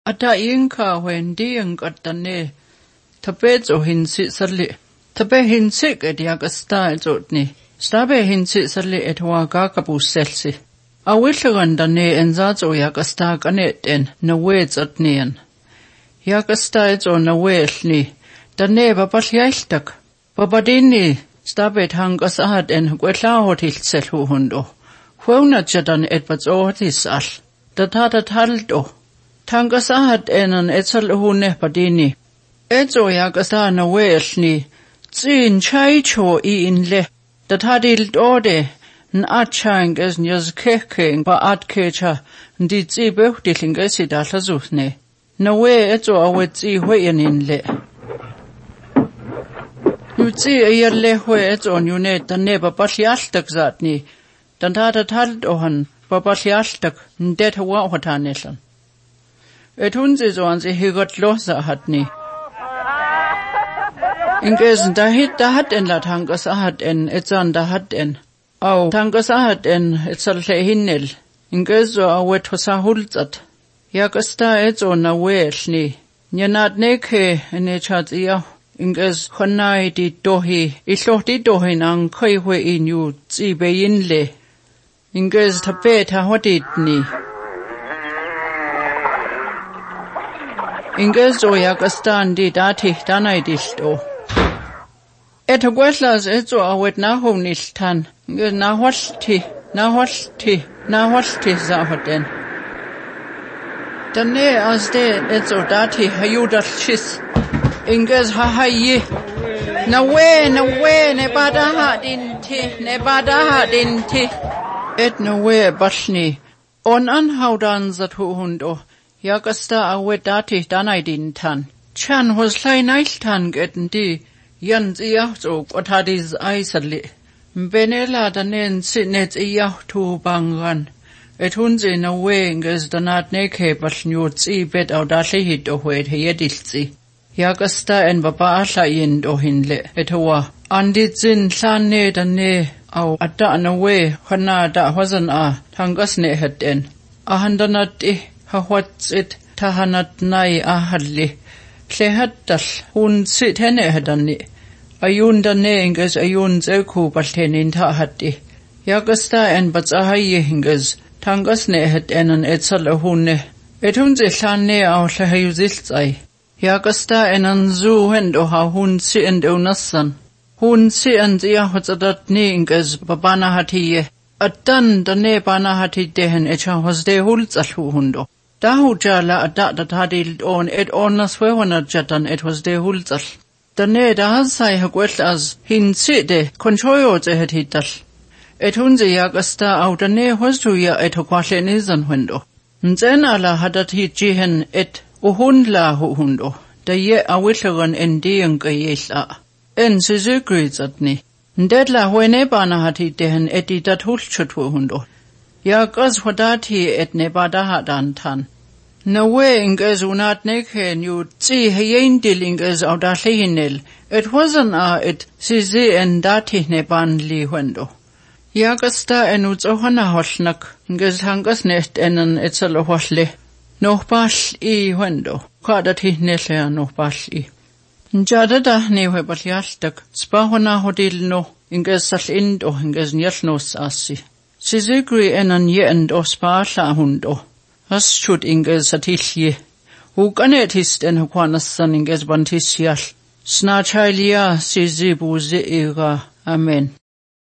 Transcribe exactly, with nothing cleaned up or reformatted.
Ata inka wendi engkatane tapet o hinsi sarli. Tape hinsi et yakasta etotni. Stabe hinsi sarli et waga kapuselsi. Awillerandane enzats o yakasta kanet en na wets atnien. Yakasta et o na welni. Dane babasjailtak. Babadini stabet hangas ahad en gwellahot selhu hundo. Huonatjadan et bats otis al. Datata taldo. Tangas ahad enan etsal hune badini. Etso yakasta na welni. Zin chaicho i inle. Datadil ode. N'achanges nyaz keke ba atkecha. Ndi zi beuchtilingesi dalasufne. Na we etso awet zi huyen inle. Nutsi ayerle hwe etso nyune tanne babasjaltak zatni. Dan tata talt ohan babasjaltak ndet hawa hotanelan. Et hunzi so an sich higot losa hatni. Ingesen da hit da hat en la tangas ahat en etsan da hat en. Au tangas ahat en etsal le hinnel. Ingeso awet hosa hulzat. Yakasta etso na welni. Nyanat neke ene chat iya. Inges khonai di dohi. Isloh di dohi nang koi hwe inyu zi beyinle. Inges tapet ha hoditni. Inges o yakastan di dati danai dildo. Eto gwellas etso awet naho niltan. Inges nahwalti, nahwalti, nahwalti zahoden. Dane azde etso dati hayudal shis. Inges hahayi. Na we, na we, ne badaha dinti, ne badaha dinti. Et na we bashni. On anhaudan zatu hundo. Yakasta awet dati danai dintan. Chan was lai nailtan getten di. Yan ziyahzo kwatadiz aisali. Benela danen sitnet iyahtu bangan. Et hunzi na we inges danat neke bashnut zi bet au dalihit ohwet heyedilzi. Yakasta en baba asla yin dohinle. Et hoa. Andit zin sane dane au adda na we khana da hwazan a. Tangas ne het en. Ahandanat i hawatsit tahanat nai ahalli. Klehaddal hun sit henne hedani. Ayun dane inges ayun zeku baltenin tahatti. Yakasta en batsahayi inges. Tangas ne het enan etsal hunne. Et hunzi sane au lehayuzilzai. Yakasta enan zu hendo ha hun si and unassan. Hun si and ia hotzadat ni inges babana hatiye. Addan dane bana hati dehen echa hosde hulzal hundo. Dahu jala adat dat hadil on et onas wewana jatan et hosde hulzal. Dane da hasai hagwell as hin side konchoyo ze het hital. Et hunzi yakasta au dane hostu ya et hokwashe nizan hundo. Nzen ala hadat hit jihen et uhundla hundo. Da ye awilhagan endiang kayesla. En sizugrizatni. Ndedla huene bana hati dehen eti dat hulchut hundo. Yakas hodati et nebada hadan tan. Na we inges unat neke nyu zi heyendil inges au da lehinel. Et wasan a et sizi en dati neban li hundo. Yakasta en utsohana hoshnak. Inges hangas necht enen etzalo hosle. Noch bash i hundo. Kadat hihnelea noch bash i. Njadada newe balyashtak. Spahona hodil no. Inges sal indo inges nyalnos asi. Sizigri enan ye and o spahla hundo. As should inges atilje. Hukanet hist en hukwanassan inges bantisyal. Snachailia sizibu zeira. Amen.